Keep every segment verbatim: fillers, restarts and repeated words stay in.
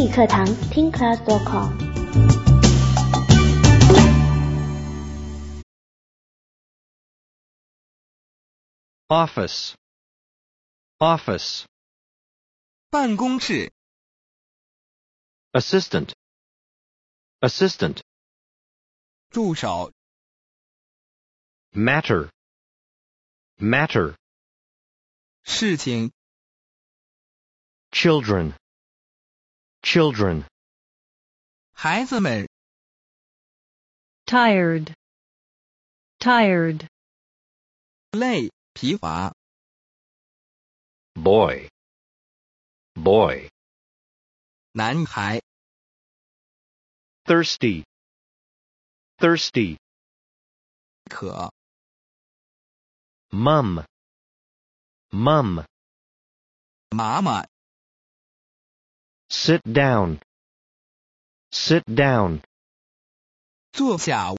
课堂听 class dot com。 Office. Office. 办公室 Assistant. Assistant. 助手 Matter. Matter. 事情 Children. Children. 孩子们 tired, tired, 累疲乏 Boy. Boy. 男孩 Thirsty. Thirsty. 渴 Mum. Mum. 妈妈 Sit down. Sit down. 坐下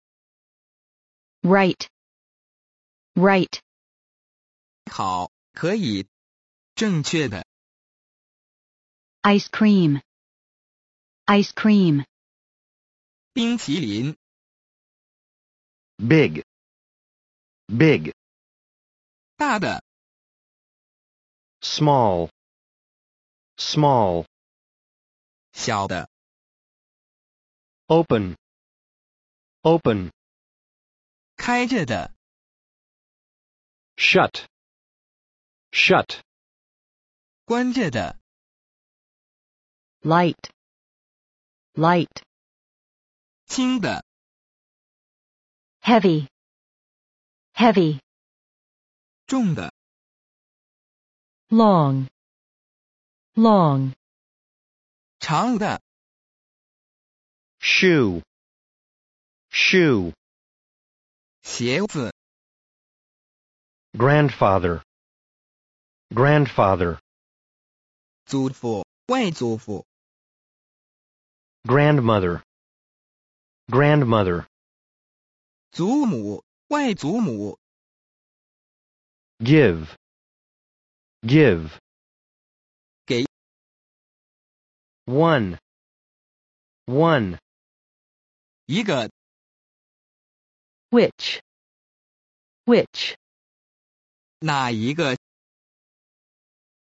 right, right, 好可以正确的 ice cream, ice cream, 冰淇淋 Big. Big. 大的 Small. Small. 小的 Open. Open. 开着的 Shut. Shut. 关着的 light, light, 轻的 heavy, heavy, 重的 long, long, 长的 Shoe. Shoe. 鞋子 Grandfather. Grandfather. 祖父外祖父 Grandmother. Grandmother. 祖母外祖母 Give. Give. 给 One. One. 一个 which, which, 哪一个